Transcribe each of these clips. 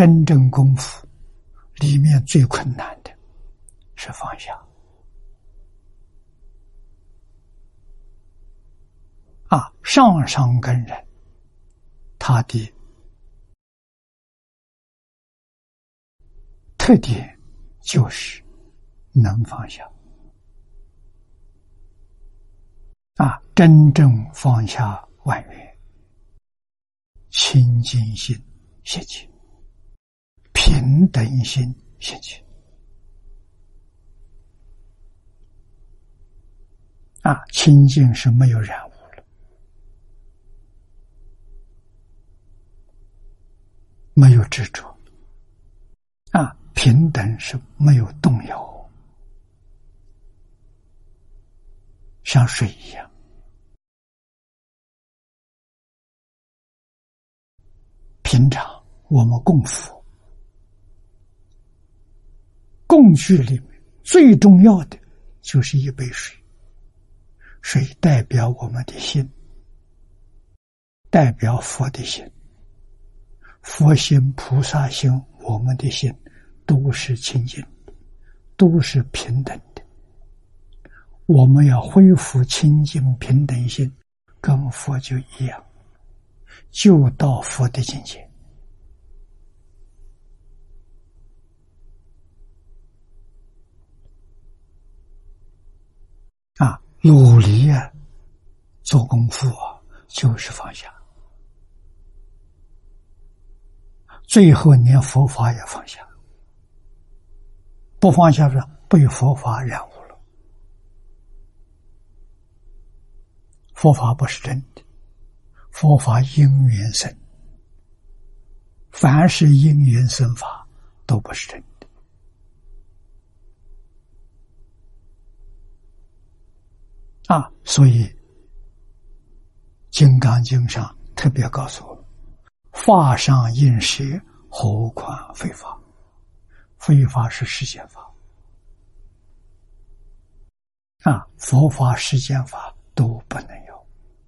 真正功夫里面最困难的是放下。上上根人，他的特点就是能放下。真正放下万缘，清净心现起，平等心现起。清净是没有染污了，没有执着。平等是没有动摇，像水一样。平常我们供佛，供具里面最重要的就是一杯水，水代表我们的心，代表佛的心，佛心、菩萨心，我们的心都是清净的，都是平等的。我们要恢复清净平等心，跟佛就一样，就到佛的境界。努力做功夫就是放下，最后连佛法也放下。不放下是被佛法染污了，佛法不是真的，佛法因缘生，凡是因缘生法都不是真的。所以《金刚经》上特别告诉我们，法上应舍，何况非法。非法是世间法，佛法、世间法都不能有。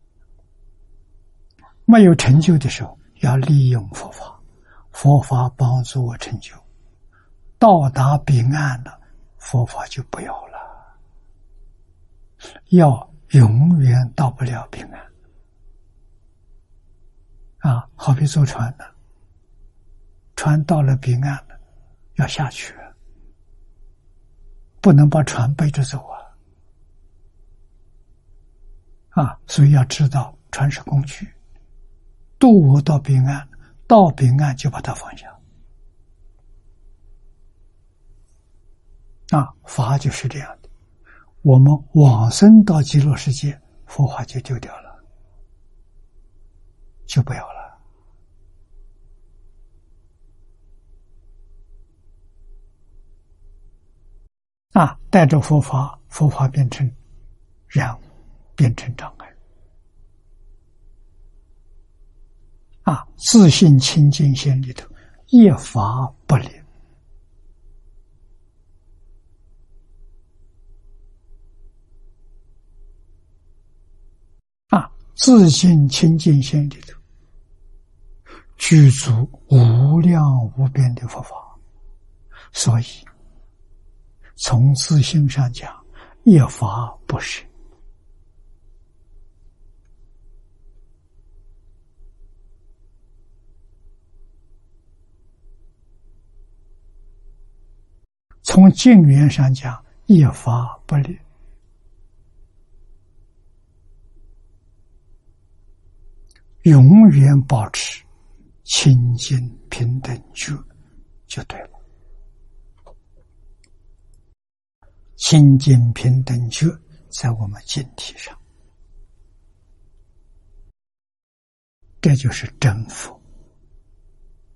没有成就的时候，要利用佛法，佛法帮助我成就，到达彼岸了，佛法就不要了，要永远到不了彼岸。好比坐船呢，船到了彼岸了，要下去，不能把船背着走所以要知道船是工具，渡我到彼岸，到彼岸就把它放下。法就是这样的，我们往生到极乐世界，佛法就丢掉了，就不要了。带着佛法，佛法变成染污，变成障碍。自信清净心里头一法不离。自信清净心里头具足无量无边的佛法，所以从自性上讲，一法不是。从境缘上讲，一法不离。永远保持清净平等觉就对了。清净平等觉在我们净体上，这就是真佛。